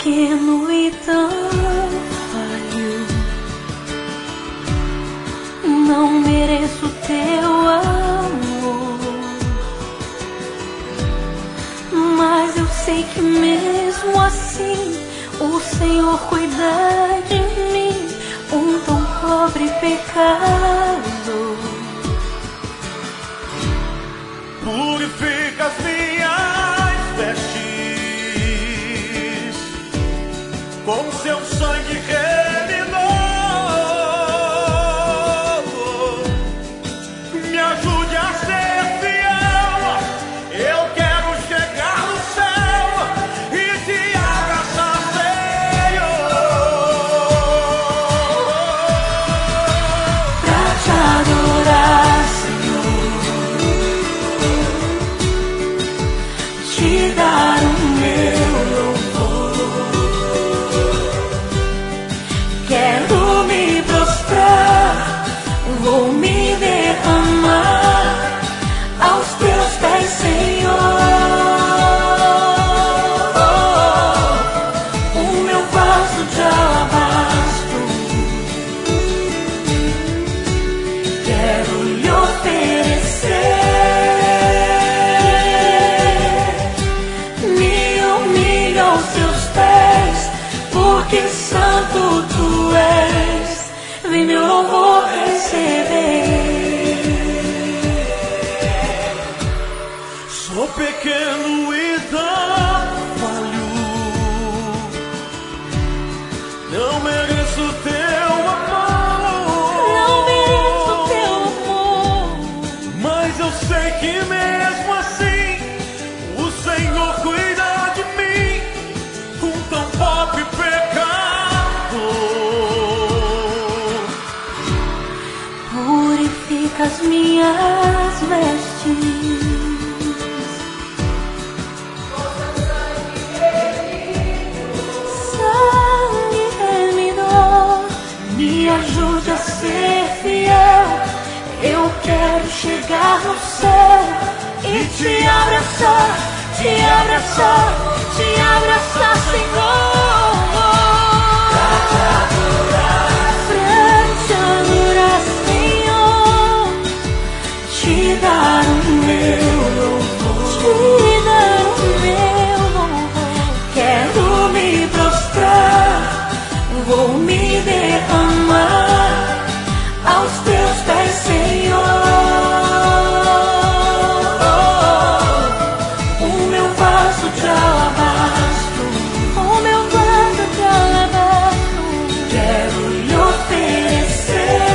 pequeno e tão falho, não mereço teu amor, mas eu sei que mesmo assim o Senhor cuida de mim, um tão pobre pecado. Purifica as minhas vestes, com seu sangue reminou. Me ajude a ser fiel, eu quero chegar no céu e te abraçar, Senhor. Pra te adorar, te dar o meu louvor, quero me prostrar, vou me derramar aos teus pés, Senhor. O meu vaso de alabastro, quero lhe oferecer. Que santo tu és, vem meu louvor receber. Sou pequeno e tão falho, não mereço teu amor, não mereço teu amor, mas eu sei que mesmo assim o Senhor cuida de mim, um tão pobre pecado. Purifica as minhas vestes, sangue reminou. Me ajude a ser fiel, eu quero chegar no céu e te abraçar, te abraçar, te abraçar, Senhor. Te dar o meu louvor, te dar o meu louvor, quero me prostrar, vou me derramar aos teus pés, Senhor. O meu vaso de alabastro, o meu vaso de alabastro, quero lhe oferecer.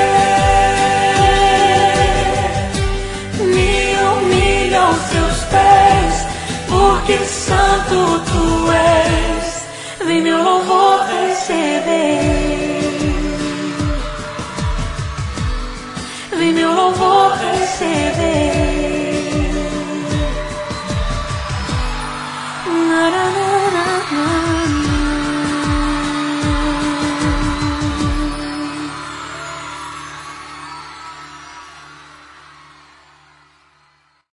Que santo tu és, vem meu louvor receber, vem meu louvor receber.